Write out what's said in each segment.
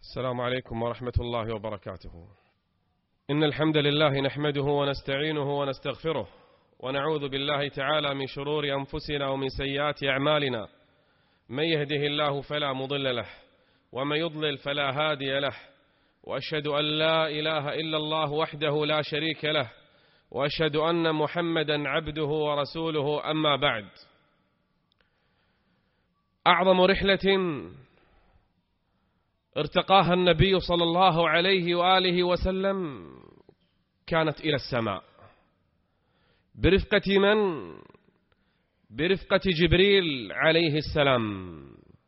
السلام عليكم ورحمة الله وبركاته. إن الحمد لله نحمده ونستعينه ونستغفره، ونعوذ بالله تعالى من شرور أنفسنا ومن سيئات أعمالنا. من يهده الله فلا مضل له، ومن يضلل فلا هادي له، وأشهد أن لا إله إلا الله وحده لا شريك له، وأشهد أن محمدا عبده ورسوله. أما بعد، أعظم رحلة ارتقاها النبي صلى الله عليه وآله وسلم كانت إلى السماء برفقة من؟ برفقة جبريل عليه السلام.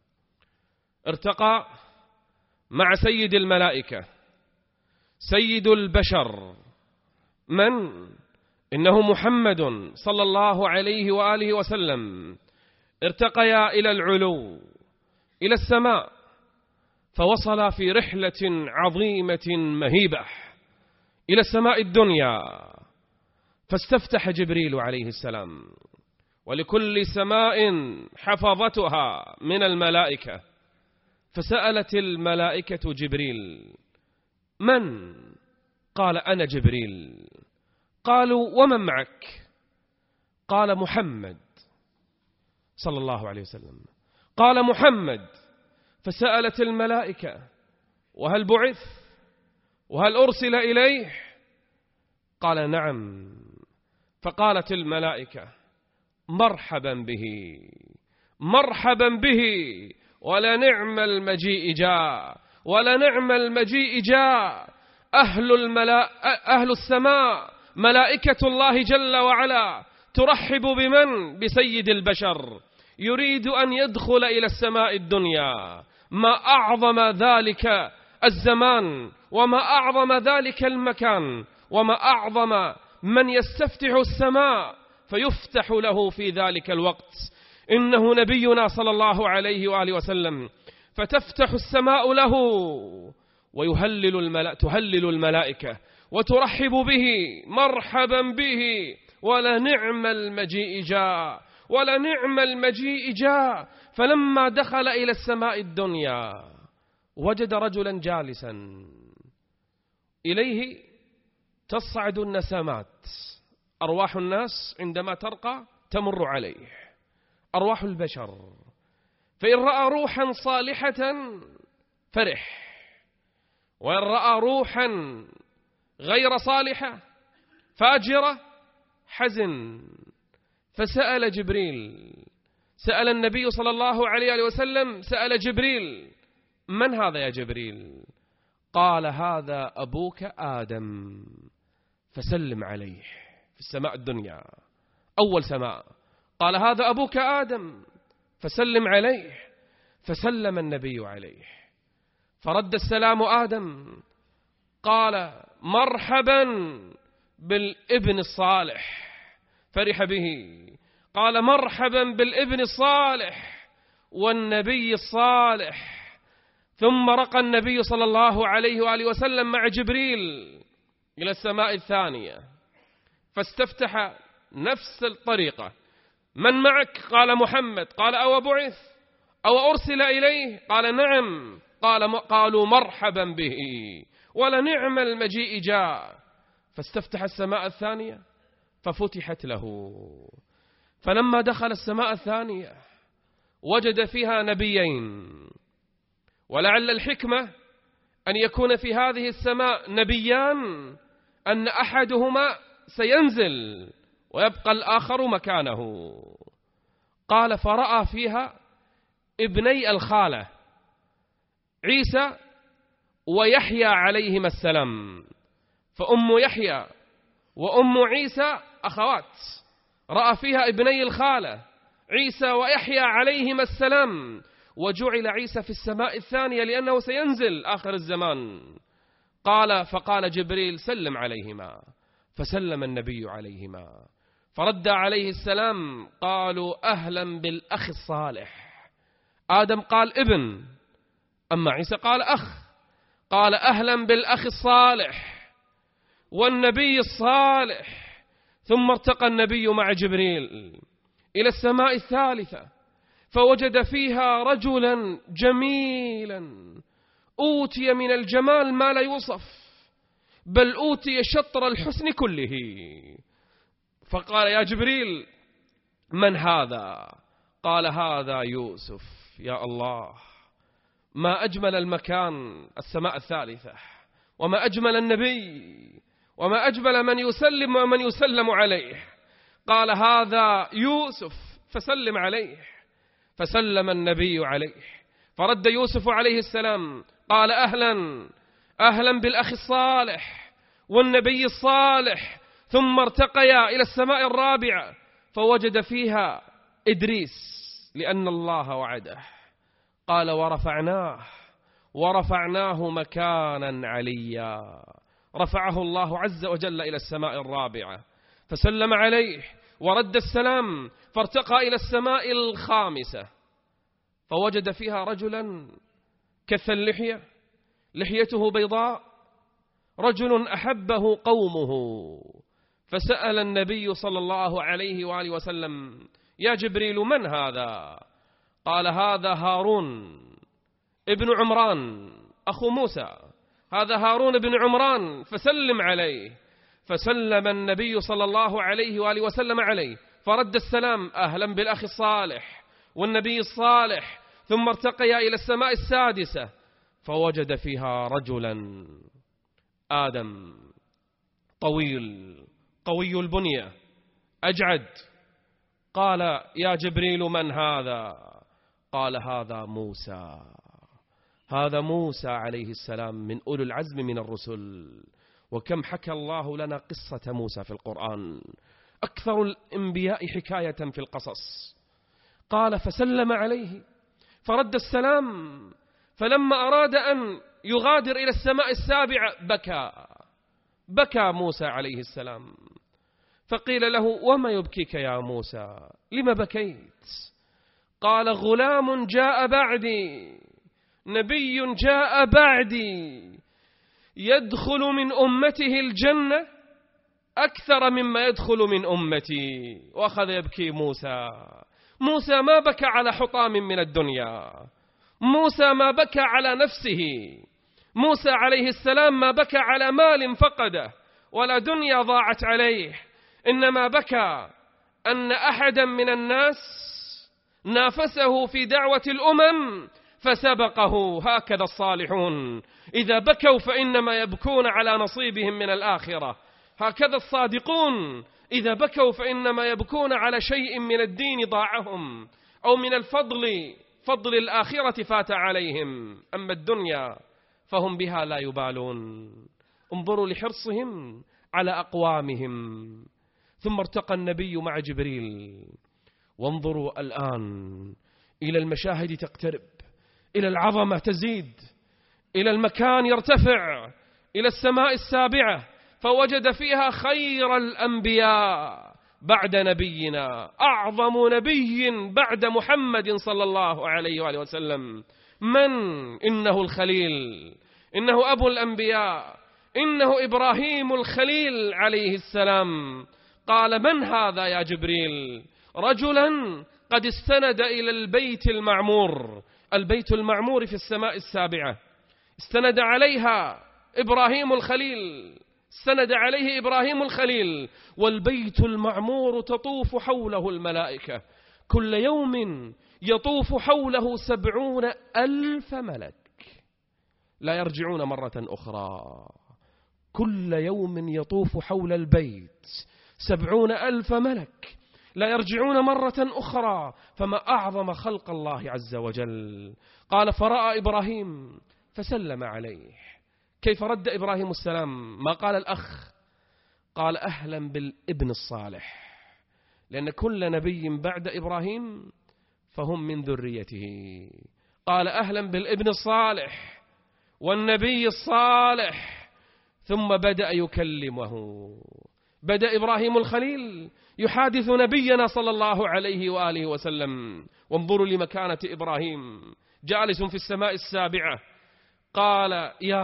ارتقى مع سيد الملائكة سيد البشر، من؟ إنه محمد صلى الله عليه وآله وسلم. ارتقيا إلى العلو إلى السماء، فوصل في رحلة عظيمة مهيبة إلى السماء الدنيا، فاستفتح جبريل عليه السلام، ولكل سماء حفظتها من الملائكة، فسألت الملائكة جبريل: من؟ قال: أنا جبريل. قالوا: ومن معك؟ قال: محمد صلى الله عليه وسلم. قال: محمد. فسألت الملائكة: وهل بعث؟ وهل أرسل إليه؟ قال: نعم. فقالت الملائكة: مرحبا به، مرحبا به، ولنعم المجيء جاء، ولنعم المجيء جاء. أهل السماء ملائكة الله جل وعلا ترحب بمن؟ بسيد البشر، يريد أن يدخل إلى السماء الدنيا. ما أعظم ذلك الزمان، وما أعظم ذلك المكان، وما أعظم من يستفتح السماء فيفتح له في ذلك الوقت. إنه نبينا صلى الله عليه وآله وسلم، فتفتح السماء له تهلل الملائكة وترحب به: مرحبا به، ولنعم المجيء جاء، ولنعم المجيء جاء. فلما دخل إلى السماء الدنيا وجد رجلا جالسا، إليه تصعد النسمات، أرواح الناس عندما ترقى تمر عليه، أرواح البشر، فإن رأى روحا صالحة فرح، وإن رأى روحا غير صالحة فاجرة حزن. فسأل جبريل، سأل النبي صلى الله عليه وسلم، سأل جبريل: من هذا يا جبريل؟ قال: هذا أبوك آدم، فسلم عليه. في السماء الدنيا أول سماء، قال: هذا أبوك آدم، فسلم عليه. فسلم النبي عليه، فرد السلام آدم، قال: مرحبا بالابن الصالح، فرح به، قال: مرحبا بالابن الصالح والنبي الصالح. ثم رقى النبي صلى الله عليه وآله وسلم مع جبريل إلى السماء الثانية، فاستفتح نفس الطريقة: من معك؟ قال: محمد. قال: أو بعث أو أرسل إليه؟ قال: نعم. قالوا: مرحبا به، ولنعم المجيء جاء. فاستفتح السماء الثانية ففتحت له، فلما دخل السماء الثانية وجد فيها نبيين، ولعل الحكمة أن يكون في هذه السماء نبيان، أن أحدهما سينزل ويبقى الآخر مكانه. قال: فرأى فيها ابني الخالة عيسى ويحيى عليهما السلام، فأم يحيى وأم عيسى أخوات، رأى فيها ابني الخالة عيسى ويحيى عليهما السلام، وجعل عيسى في السماء الثانية لأنه سينزل آخر الزمان. فقال جبريل: سلم عليهما. فسلم النبي عليهما، فرد عليه السلام، قالوا: أهلا بالأخ الصالح. آدم قال: ابن، أما عيسى قال: أخ. قال: أهلا بالأخ الصالح والنبي الصالح. ثم ارتقى النبي مع جبريل إلى السماء الثالثة، فوجد فيها رجلا جميلا أوتي من الجمال ما لا يوصف، بل أوتي شطر الحسن كله. فقال يا جبريل من هذا؟ قال هذا يوسف. يا الله، ما أجمل المكان، السماء الثالثة، وما أجمل النبي، وما أجمل من يسلم ومن يسلم عليه. قال هذا يوسف فسلم عليه. فسلم النبي عليه، فرد يوسف عليه السلام قال أهلا أهلا بالأخ الصالح والنبي الصالح. ثم ارتقيا إلى السماء الرابعة فوجد فيها إدريس لأن الله وعده. قال ورفعناه مكانا عليا. رفعه الله عز وجل إلى السماء الرابعة فسلم عليه ورد السلام، فارتقى إلى السماء الخامسة فوجد فيها رجلا كث اللحية، لحيته بيضاء، رجل أحبه قومه. فسأل النبي صلى الله عليه وآله وسلم يا جبريل من هذا؟ قال هذا هارون ابن عمران أخو موسى، هذا هارون بن عمران فسلم عليه. فسلم النبي صلى الله عليه وآله وسلم عليه، فرد السلام أهلا بالأخ الصالح والنبي الصالح. ثم ارتقيا إلى السماء السادسة فوجد فيها رجلا آدم طويل قوي البنية أجعد. قال يا جبريل من هذا؟ قال هذا موسى، هذا موسى عليه السلام من أولي العزم من الرسل. وكم حكى الله لنا قصة موسى في القرآن، أكثر الأنبياء حكاية في القصص. قال فسلم عليه فرد السلام، فلما أراد أن يغادر إلى السماء السابعة بكى موسى عليه السلام. فقيل له وما يبكيك يا موسى؟ لما بكيت؟ قال غلام جاء بعدي، نبي جاء بعدي يدخل من أمته الجنة أكثر مما يدخل من أمتي. وأخذ يبكي موسى ما بكى على حطام من الدنيا، موسى ما بكى على نفسه، موسى عليه السلام ما بكى على مال فقده ولا دنيا ضاعت عليه، إنما بكى أن أحدا من الناس نافسه في دعوة الأمم فسبقه. هكذا الصالحون إذا بكوا فإنما يبكون على نصيبهم من الآخرة. هكذا الصادقون إذا بكوا فإنما يبكون على شيء من الدين ضاعهم، أو من فضل الآخرة فات عليهم. أما الدنيا فهم بها لا يبالون. انظروا لحرصهم على أقوامهم. ثم ارتقى النبي مع جبريل. وانظروا الآن إلى المشاهد تقترب، إلى العظمة تزيد، إلى المكان يرتفع، إلى السماء السابعة فوجد فيها خير الأنبياء بعد نبينا، أعظم نبي بعد محمد صلى الله عليه وآله وسلم. من؟ إنه الخليل، إنه أبو الأنبياء، إنه إبراهيم الخليل عليه السلام. قال من هذا يا جبريل؟ رجلا قد استند إلى البيت المعمور. البيت المعمور في السماء السابعة استند عليها إبراهيم الخليل، استند عليه إبراهيم الخليل. والبيت المعمور تطوف حوله الملائكة، كل يوم يطوف حوله 70,000 ملك لا يرجعون مرة أخرى. كل يوم يطوف حول البيت 70,000 ملك لا يرجعون مرة أخرى. فما أعظم خلق الله عز وجل. قال فرأى إبراهيم فسلم عليه. كيف رد إبراهيم السلام؟ ما قال الأخ، قال أهلا بالابن الصالح، لأن كل نبي بعد إبراهيم فهم من ذريته. قال أهلا بالابن الصالح والنبي الصالح. ثم بدأ يكلمه. بدأ إبراهيم الخليل يحادث نبينا صلى الله عليه وآله وسلم. وانظروا لمكانة إبراهيم جالس في السماء السابعة. قال يا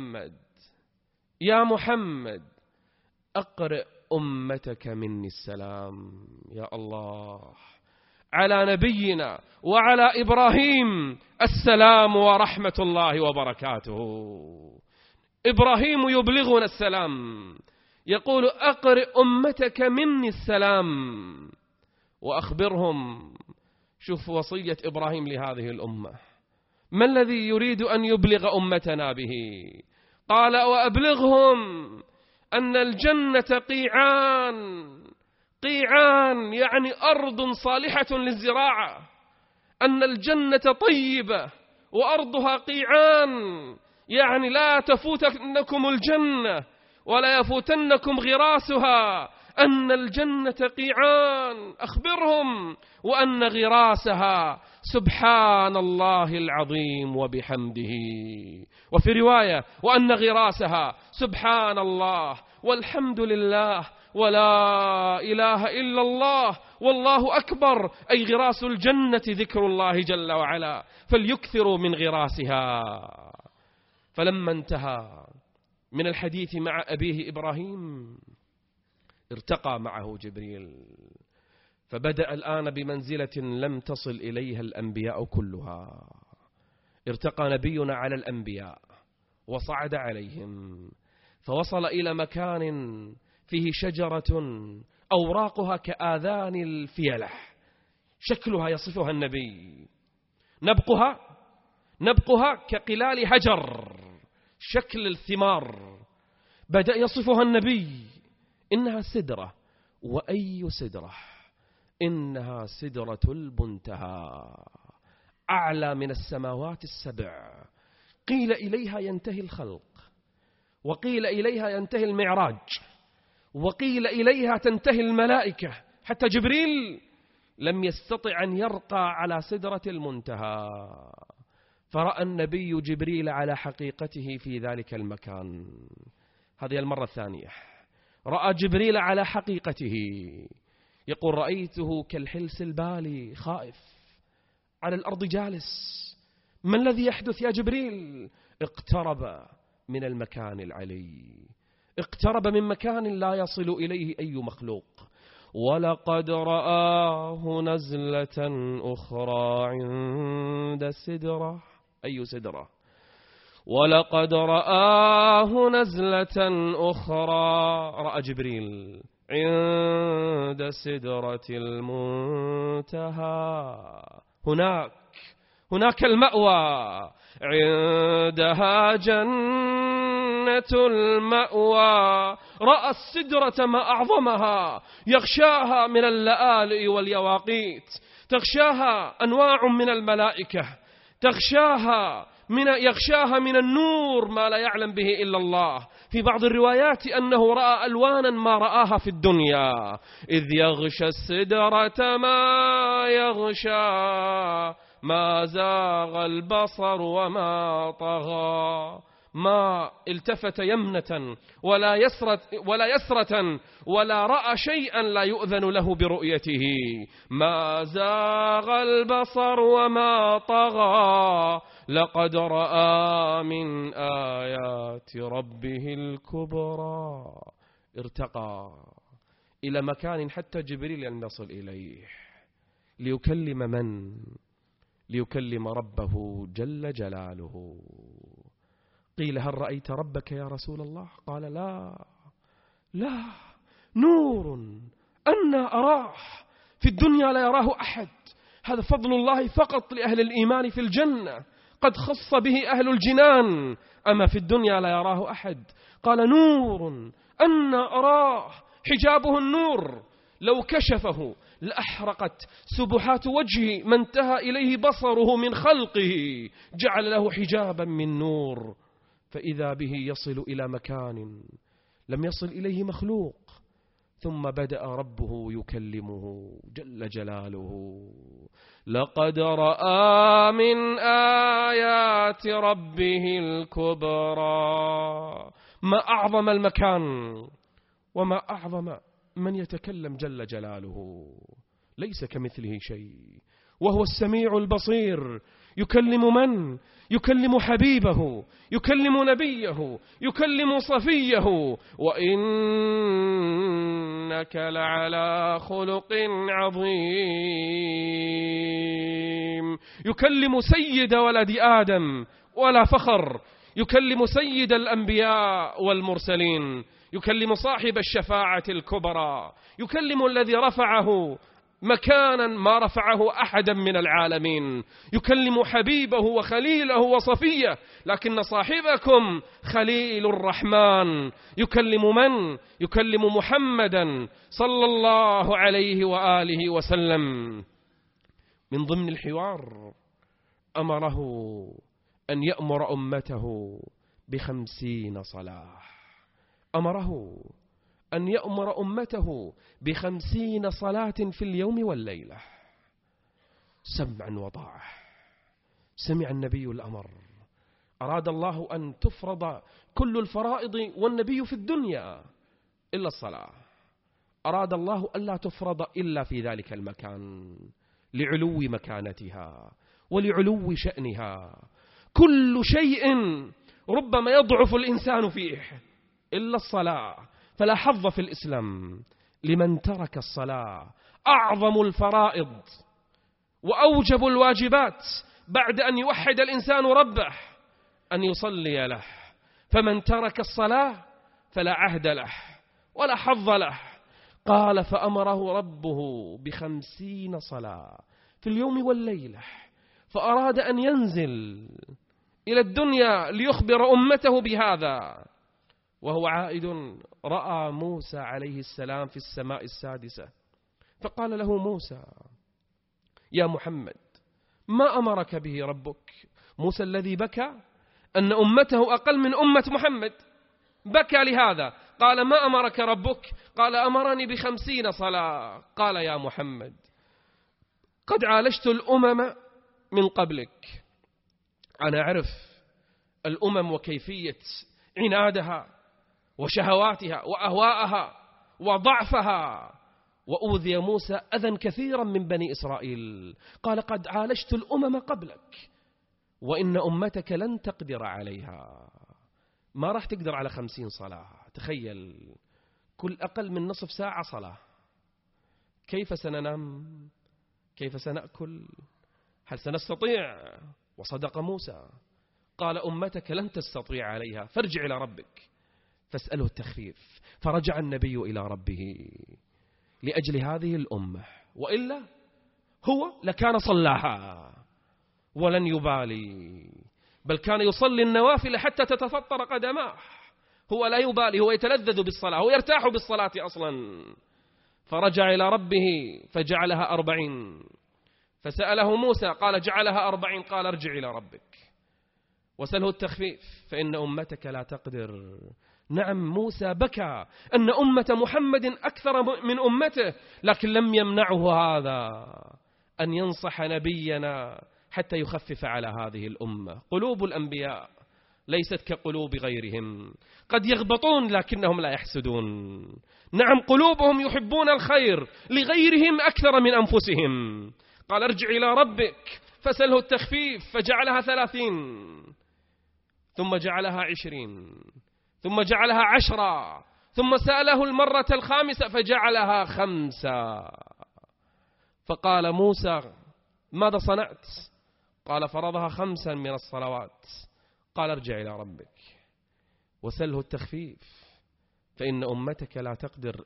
محمد أقرئ أمتك مني السلام. يا الله، على نبينا وعلى إبراهيم السلام ورحمة الله وبركاته. إبراهيم يبلغنا السلام، يقول أقرئ أمتك مني السلام وأخبرهم. شوف وصية إبراهيم لهذه الأمة، ما الذي يريد أن يبلغ أمتنا به؟ قال وأبلغهم أن الجنة قيعان، قيعان يعني أرض صالحة للزراعة، أن الجنة طيبة وأرضها قيعان، يعني لا تفوتنكم الجنة ولا يفوتنكم غراسها، أن الجنة قيعان. أخبرهم وأن غراسها سبحان الله العظيم وبحمده، وفي رواية وأن غراسها سبحان الله والحمد لله ولا إله إلا الله والله أكبر، أي غراس الجنة ذكر الله جل وعلا، فليكثروا من غراسها. فلما انتهى من الحديث مع أبيه إبراهيم ارتقى معه جبريل، فبدأ الآن بمنزلة لم تصل إليها الأنبياء كلها. ارتقى نبينا على الأنبياء وصعد عليهم، فوصل إلى مكان فيه شجرة أوراقها كآذان الفيلة، شكلها يصفها النبي، نبقها كقلال هجر، شكل الثمار بدأ يصفها النبي. إنها سدرة، وأي سدرة، إنها سدرة المنتهى، أعلى من السماوات السبع. قيل إليها ينتهي الخلق، وقيل إليها ينتهي المعراج، وقيل إليها تنتهي الملائكة، حتى جبريل لم يستطع أن يرقى على سدرة المنتهى. فرأى النبي جبريل على حقيقته في ذلك المكان. هذه المرة الثانية رأى جبريل على حقيقته، يقول رأيته كالحلس البالي خائف على الأرض جالس. ما الذي يحدث يا جبريل؟ اقترب من المكان العلي، اقترب من مكان لا يصل إليه أي مخلوق. ولقد رآه نزلة أخرى عند السدرة. أي سدرة؟ ولقد رآه نزلة أخرى، رأى جبريل عند سدرة المنتهى، هناك المأوى، عندها جنة المأوى. رأى السدرة ما أعظمها، يغشاها من اللآلئ واليواقيت، تغشاها أنواع من الملائكة، يغشاها من النور ما لا يعلم به إلا الله. في بعض الروايات أنه رأى ألوانا ما رآها في الدنيا. إذ يغشى السدرة ما يغشى، ما زاغ البصر وما طغى، ما التفت يمنة ولا يسرة ولا رأى شيئا لا يؤذن له برؤيته. ما زاغ البصر وما طغى، لقد رأى من آيات ربه الكبرى. ارتقى إلى مكان حتى جبريل لم يصل إليه، ليكلم من؟ ليكلم ربه جل جلاله. قيل هل رأيت ربك يا رسول الله؟ قال لا، نور أنا أراه، في الدنيا لا يراه أحد، هذا فضل الله فقط لأهل الإيمان في الجنة، قد خص به أهل الجنان، أما في الدنيا لا يراه أحد. قال نور أنا أراه، حجابه النور، لو كشفه لأحرقت سبحات وجهه ما انتهى إليه بصره من خلقه، جعل له حجابا من نور، فإذا به يصل إلى مكان لم يصل إليه مخلوق. ثم بدأ ربه يكلمه جل جلاله. لقد رأى من آيات ربه الكبرى. ما أعظم المكان وما أعظم من يتكلم جل جلاله، ليس كمثله شيء، وهو السميع البصير. يكلم من؟ يكلم حبيبه، يكلم نبيه، يكلم صفيه. وإنك لعلى خلق عظيم. يكلم سيد ولد آدم ولا فخر، يكلم سيد الأنبياء والمرسلين، يكلم صاحب الشفاعة الكبرى، يكلم الذي رفعه مكانا ما رفعه أحدا من العالمين، يكلم حبيبه وخليله وصفيه. لكن صاحبكم خليل الرحمن يكلم من؟ يكلم محمدا صلى الله عليه وآله وسلم. من ضمن الحوار أمره أن يأمر أمته ب50 صلاة، أمره أن يأمر أمته ب50 صلاة في اليوم والليلة، سمعا وطاعة. سمع النبي الأمر، أراد الله أن تفرض كل الفرائض والنبي في الدنيا إلا الصلاة، أراد الله ألا تفرض إلا في ذلك المكان لعلو مكانتها ولعلو شأنها. كل شيء ربما يضعف الإنسان فيه إلا الصلاة، فلا حظ في الإسلام لمن ترك الصلاة. أعظم الفرائض وأوجب الواجبات بعد أن يوحد الإنسان ربه أن يصلي له، فمن ترك الصلاة فلا عهد له ولا حظ له. قال فأمره ربه ب50 صلاة في اليوم والليلة، فأراد أن ينزل إلى الدنيا ليخبر أمته بهذا. وهو عائد رأى موسى عليه السلام في السماء السادسة، فقال له موسى: يا محمد، ما أمرك به ربك؟ موسى الذي بكى أن أمته أقل من أمة محمد، بكى لهذا. قال: ما أمرك ربك؟ قال: أمرني ب50 صلاة. قال: يا محمد، قد عالجت الأمم من قبلك، أنا أعرف الأمم وكيفية عنادها وشهواتها وأهواءها وضعفها. وأوذي موسى أذى كثيرا من بني إسرائيل. قال: قد عالجت الأمم قبلك وإن أمتك لن تقدر عليها. ما راح تقدر على 50 صلاة. تخيل، كل أقل من نصف ساعة صلاة. كيف سننام؟ كيف سنأكل؟ هل سنستطيع؟ وصدق موسى، قال: أمتك لن تستطيع عليها، فارجع إلى ربك فاسأله التخفيف. فرجع النبي إلى ربه لأجل هذه الأمة، وإلا هو لكان صلاها ولن يبالي، بل كان يصلي النوافل حتى تتفطر قدماه. هو لا يبالي، هو يتلذذ بالصلاة، هو يرتاح بالصلاة أصلا. فرجع إلى ربه فجعلها 40. فسأله موسى قال: جعلها 40. قال: ارجع إلى ربك وسأله التخفيف فإن أمتك لا تقدر. نعم، موسى بكى أن أمة محمد أكثر من أمته، لكن لم يمنعه هذا أن ينصح نبينا حتى يخفف على هذه الأمة. قلوب الأنبياء ليست كقلوب غيرهم، قد يغبطون لكنهم لا يحسدون. نعم، قلوبهم يحبون الخير لغيرهم أكثر من أنفسهم. قال: ارجع إلى ربك فسأله التخفيف فجعلها 30، ثم جعلها 20، ثم جعلها 10، ثم سأله المرة الخامسة فجعلها 5. فقال موسى: ماذا صنعت؟ قال: فرضها 5 من الصلوات. قال: ارجع إلى ربك وسأله التخفيف فإن أمتك لا تقدر.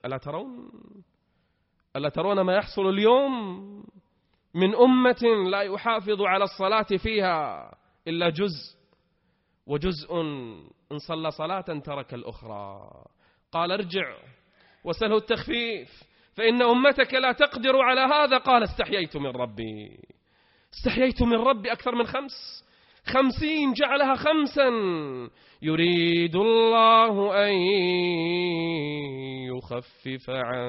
ألا ترون ما يحصل اليوم من أمة لا يحافظ على الصلاة فيها إلا جزء، وجزء إن صلى صلاة ترك الأخرى. قال: ارجع وسأله التخفيف فإن أمتك لا تقدر على هذا. قال: استحييت من ربي أكثر من 50. جعلها 5. يريد الله أن يخفف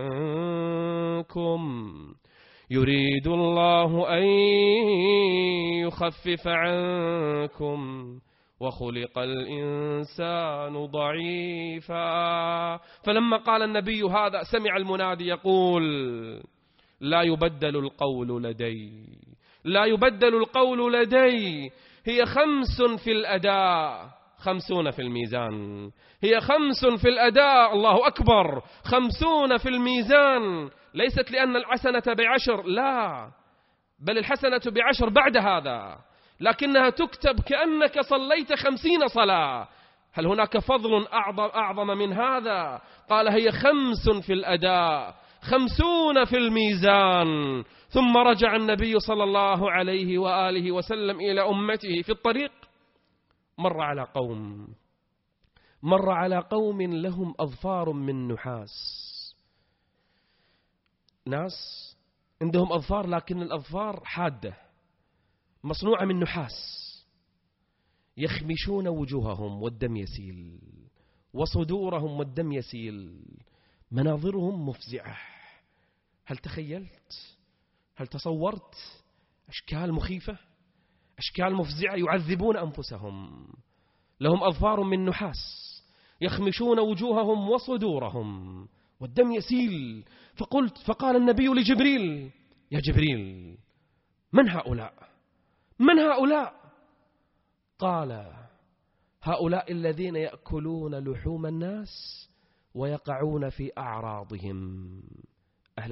عنكم وخلق الإنسان ضعيفا. فلما قال النبي هذا سمع المنادي يقول: لا يبدل القول لدي لا يبدل القول لدي. هي 5 في الأداء 50 في الميزان. هي 5 في الأداء، الله أكبر، 50 في الميزان. ليست لأن الحسنة ب10، لا، بل الحسنة ب10 بعد هذا، لكنها تكتب كأنك صليت 50 صلاة. هل هناك فضل أعظم من هذا؟ قال هي 5 في الأداء 50 في الميزان. ثم رجع النبي صلى الله عليه وآله وسلم إلى أمته في الطريق، مر على قوم لهم أظفار من نحاس. ناس عندهم أظفار، لكن الأظفار حادة مصنوعة من نحاس، يخمشون وجوههم والدم يسيل، وصدورهم والدم يسيل، مناظرهم مفزعة. هل تخيلت؟ هل تصورت؟ أشكال مخيفة، أشكال مفزعة، يعذبون أنفسهم. لهم أظفار من نحاس، يخمشون وجوههم وصدورهم والدم يسيل. فقال النبي لجبريل: يا جبريل، من هؤلاء؟ من هؤلاء؟ قال: هؤلاء الذين يأكلون لحوم الناس ويقعون في أعراضهم. أهل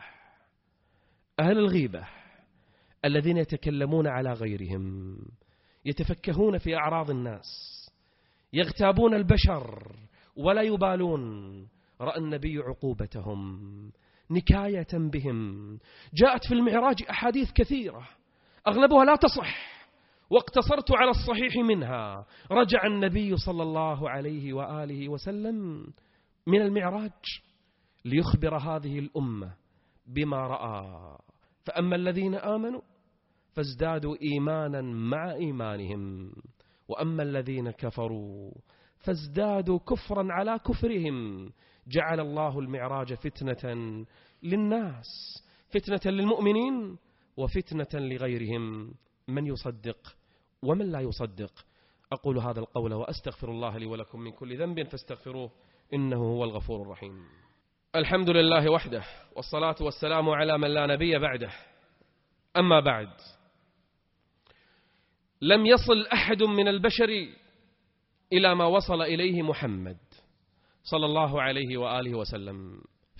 الغيبة الذين يتكلمون على غيرهم، يتفكهون في أعراض الناس، يغتابون البشر ولا يبالون. رأى النبي عقوبتهم، نكاية بهم. جاءت في المعراج أحاديث كثيرة أغلبها لا تصح، واقتصرت على الصحيح منها. رجع النبي صلى الله عليه وآله وسلم من المعراج ليخبر هذه الأمة بما رأى. فأما الذين آمنوا فازدادوا إيمانا مع إيمانهم، وأما الذين كفروا فازدادوا كفرا على كفرهم. جعل الله المعراج فتنة للناس، فتنة للمؤمنين وفتنة لغيرهم، من يصدق ومن لا يصدق. أقول هذا القول وأستغفر الله لي ولكم من كل ذنب فاستغفروه إنه هو الغفور الرحيم. الحمد لله وحده، والصلاة والسلام على من لا نبي بعده. أما بعد، لم يصل أحد من البشر إلى ما وصل إليه محمد صلى الله عليه وآله وسلم.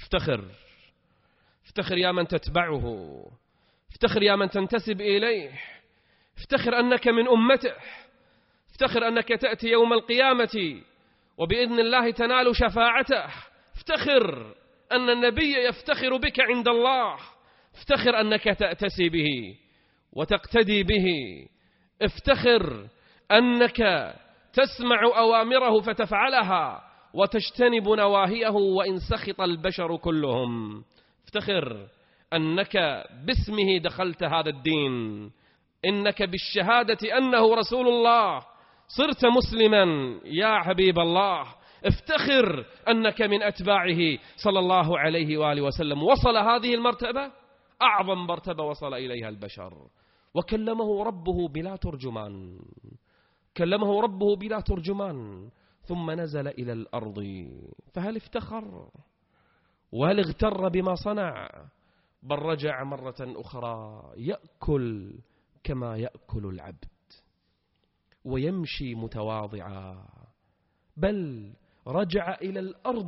افتخر يا من تتبعه، افتخر يا من تنتسب إليه، افتخر أنك من أمته، افتخر أنك تأتي يوم القيامة وبإذن الله تنال شفاعته، افتخر أن النبي يفتخر بك عند الله، افتخر أنك تأتسي به وتقتدي به، افتخر أنك تسمع أوامره فتفعلها وتجتنب نواهيه وإن سخط البشر كلهم، افتخر أنك باسمه دخلت هذا الدين، إنك بالشهادة أنه رسول الله صرت مسلما يا حبيب الله، افتخر أنك من أتباعه صلى الله عليه وآله وسلم. وصل هذه المرتبة، أعظم مرتبة وصل إليها البشر، وكلمه ربه بلا ترجمان، كلمه ربه بلا ترجمان، ثم نزل إلى الأرض. فهل افتخر وهل اغتر بما صنع؟ بل رجع مرة أخرى يأكل كما يأكل العبد ويمشي متواضعا، بل رجع إلى الأرض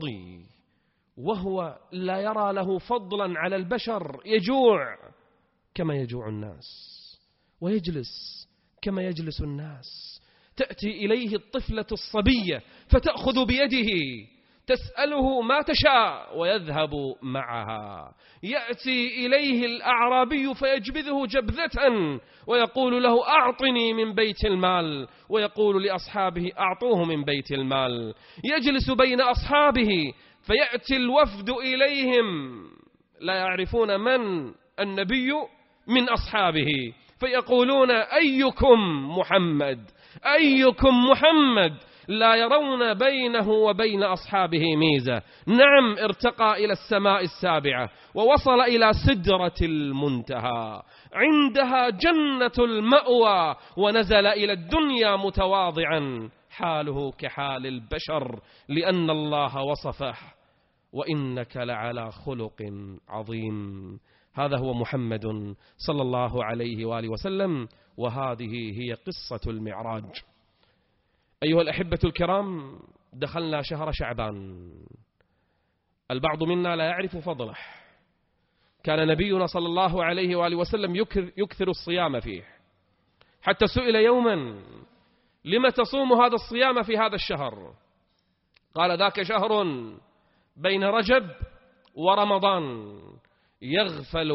وهو لا يرى له فضلا على البشر، يجوع كما يجوع الناس ويجلس كما يجلس الناس. تأتي إليه الطفلة الصبية فتأخذ بيده تسأله ما تشاء ويذهب معها. يأتي إليه الأعرابي فيجبذه جبذة ويقول له أعطني من بيت المال، ويقول لأصحابه أعطوه من بيت المال. يجلس بين أصحابه فيأتي الوفد إليهم لا يعرفون من النبي من أصحابه، فيقولون أيكم محمد، أيكم محمد، لا يرون بينه وبين أصحابه ميزة. نعم، ارتقى إلى السماء السابعة ووصل إلى سدرة المنتهى، عندها جنة المأوى، ونزل إلى الدنيا متواضعا، حاله كحال البشر لأن الله وصفه: وإنك لعلى خلق عظيم. هذا هو محمد صلى الله عليه وآله وسلم، وهذه هي قصة المعراج. أيها الأحبة الكرام، دخلنا شهر شعبان، البعض منا لا يعرف فضله. كان نبينا صلى الله عليه وآله وسلم يكثر الصيام فيه، حتى سئل يوما: لم تصوم هذا الصيام في هذا الشهر؟ قال: ذاك شهر بين رجب ورمضان يغفل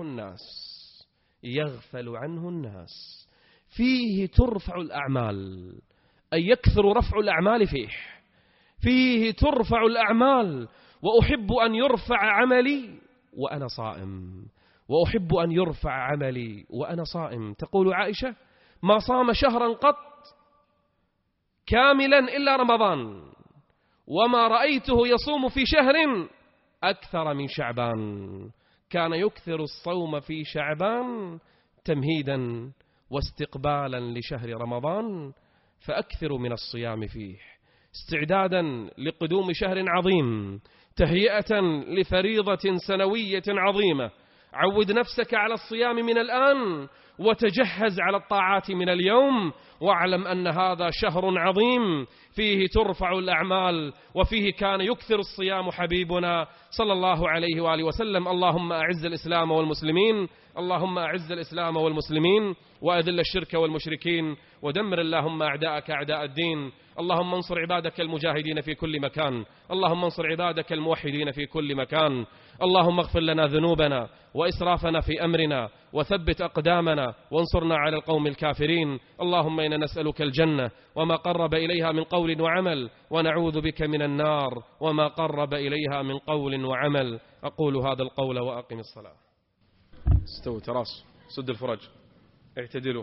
عنه الناس، فيه ترفع الأعمال، أي يكثر رفع الأعمال فيه ترفع الأعمال، وأحب أن يرفع عملي وأنا صائم. تقول عائشة: ما صام شهرا قط كاملا إلا رمضان، وما رأيته يصوم في شهر أكثر من شعبان. كان يكثر الصوم في شعبان تمهيدا واستقبالا لشهر رمضان، فأكثر من الصيام فيه استعدادا لقدوم شهر عظيم، تهيئة لفريضة سنوية عظيمة. عود نفسك على الصيام من الآن، وتجهز على الطاعات من اليوم، واعلم أن هذا شهر عظيم فيه ترفع الأعمال، وفيه كان يكثر الصيام حبيبنا صلى الله عليه وآله وسلم. اللهم أعز الإسلام والمسلمين، وأذل الشرك والمشركين، ودمر اللهم أعداءك أعداء الدين. اللهم انصر عبادك المجاهدين في كل مكان، اللهم انصر عبادك الموحدين في كل مكان. اللهم اغفر لنا ذنوبنا وإسرافنا في أمرنا، وثبت أقدامنا، وانصرنا على القوم الكافرين. اللهم إنا نسألك الجنة وما قرب إليها من قول وعمل، ونعوذ بك من النار وما قرب إليها من قول وعمل. أقول هذا القول وأقم الصلاة. استووا تراصوا، سد الفرج، اعتدلوا.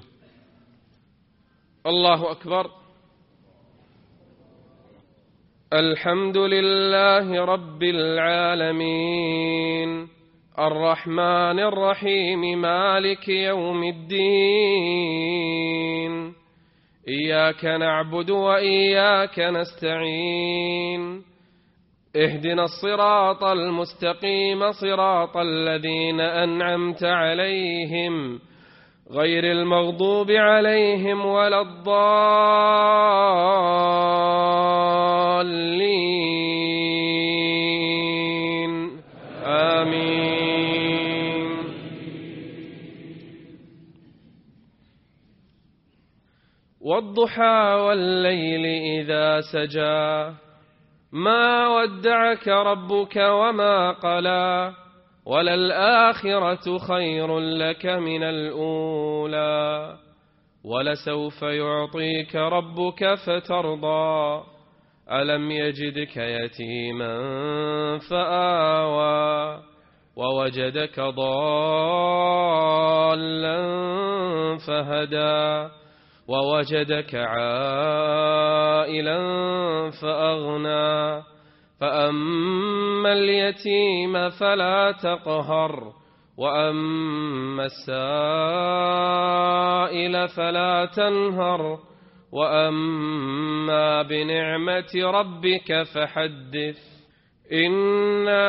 الله أكبر. الحمد لله رب العالمين، الرحمن الرحيم، مالك يوم الدين. إياك نعبد وإياك نستعين، اهدنا الصراط المستقيم، صراط الذين أنعمت عليهم غير المغضوب عليهم ولا الضالين، آمين. والضحى والليل إذا سجى، ما ودعك ربك وما قلى، وللآخرة خير لك من الأولى، ولسوف يعطيك ربك فترضى. ألم يجدك يتيما فآوى، ووجدك ضالا فهدى، ووجدك عائلا فأغنى. فأما اليتيم فلا تقهر، وأما السائل فلا تنهر، وأما بنعمة ربك فحدث. إنا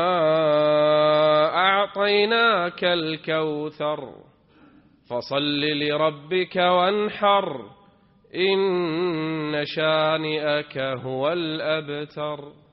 أعطيناك الكوثر، فصل لربك وانحر، إن شانئك هو الأبتر.